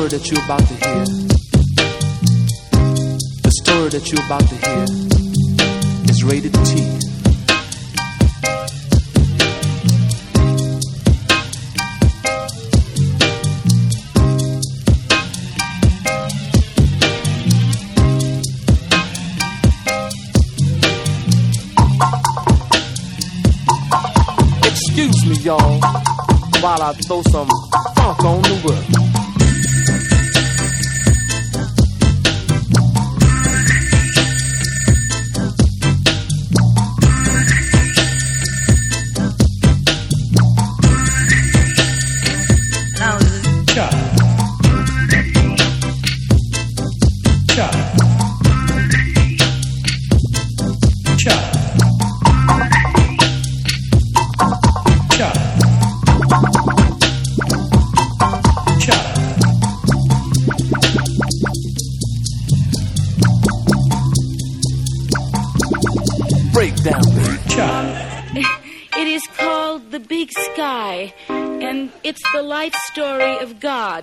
story that you're about to hear, the story that you're about to hear is rated T. Excuse me, y'all, while I throw some funk on the world. It is called The Big Sky, and it's the life story of God.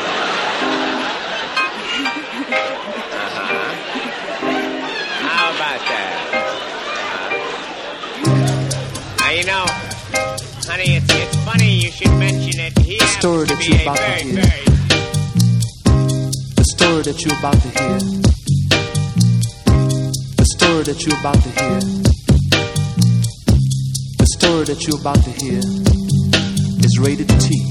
How about that? Now, you know, honey, it's funny you should mention it. He the story that you're about to hear. The story that you're about to hear. The story that you're about to hear. The story that you're about to hear is rated T.